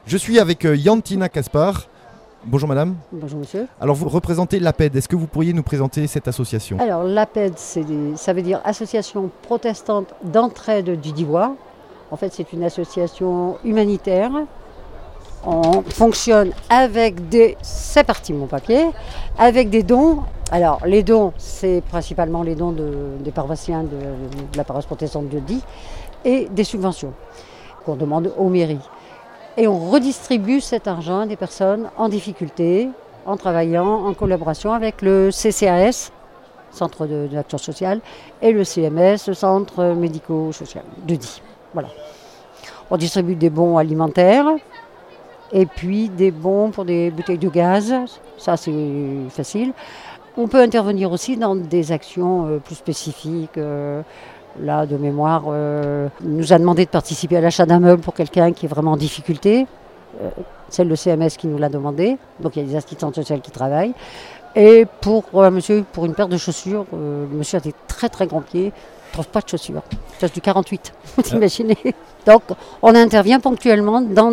Je suis avec Yantina Kaspar. Bonjour madame. Bonjour monsieur. Alors vous représentez l'APED. Est-ce que vous pourriez nous présenter cette association? Alors l'APED, ça veut dire Association protestante d'entraide du Diois. En fait, c'est une association humanitaire. On fonctionne avec c'est parti mon papier, avec des dons. Alors les dons, c'est principalement les dons des paroissiens de la paroisse protestante de Die et des subventions qu'on demande aux mairies. Et on redistribue cet argent à des personnes en difficulté, en travaillant en collaboration avec le CCAS, Centre d'action sociale, et le CMS, le Centre médico-social de Die. Voilà. On distribue des bons alimentaires et puis des bons pour des bouteilles de gaz. Ça, c'est facile. On peut intervenir aussi dans des actions plus spécifiques. Là, de mémoire, nous a demandé de participer à l'achat d'un meuble pour quelqu'un qui est vraiment en difficulté. C'est le CMS qui nous l'a demandé. Donc, il y a des assistantes sociales qui travaillent. Et pour un monsieur, pour une paire de chaussures, le monsieur a des très très grands pieds. Il ne trouve pas de chaussures. C'est du 48, vous imaginez. Donc, on intervient ponctuellement dans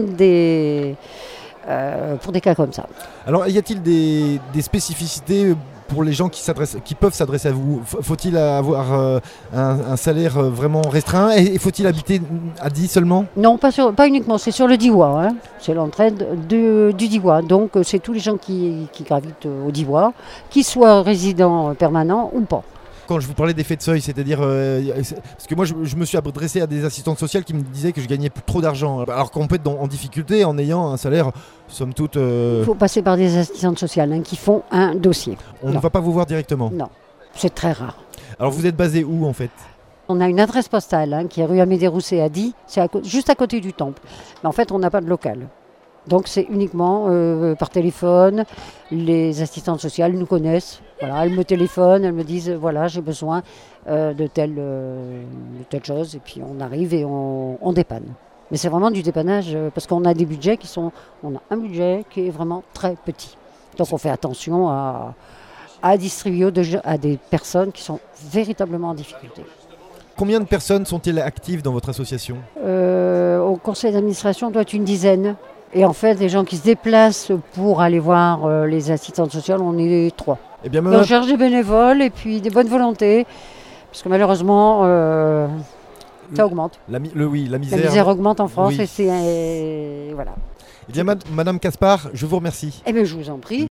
pour des cas comme ça. Alors, y a-t-il des spécificités pour les gens qui peuvent s'adresser à vous? Faut-il avoir un salaire vraiment restreint et faut-il habiter à Die seulement? Non, pas uniquement, c'est sur le Diois. Hein. C'est l'entraide du Diois. Donc c'est tous les gens qui gravitent au Diois, qu'ils soient résidents permanents ou pas. Quand je vous parlais d'effet de seuil, c'est-à-dire... parce que moi, je me suis adressé à des assistantes sociales qui me disaient que je gagnais trop d'argent. Alors qu'on peut être en difficulté en ayant un salaire, somme toute... Il faut passer par des assistantes sociales qui font un dossier. On ne va pas vous voir directement? Non, c'est très rare. Alors vous êtes basé où en fait? On a une adresse postale qui est rue Amédée Rousset à Die, c'est juste à côté du temple. Mais en fait, on n'a pas de local. Donc c'est uniquement par téléphone. Les assistantes sociales nous connaissent. Voilà, elles me téléphonent, elles me disent voilà, j'ai besoin de telle chose. Et puis on arrive et on dépanne. Mais c'est vraiment du dépannage parce qu'on a des budgets on a un budget qui est vraiment très petit. Donc on fait attention à distribuer à des personnes qui sont véritablement en difficulté. Combien de personnes sont-elles actives dans votre association? Au conseil d'administration, doit être une dizaine. Et en fait, les gens qui se déplacent pour aller voir les assistantes sociales, on est 3. Eh bien, on cherche des bénévoles et puis des bonnes volontés, parce que malheureusement, ça augmente. La misère. La misère augmente en France oui. et voilà. Eh bien, Madame Kaspar, je vous remercie. Eh bien, je vous en prie.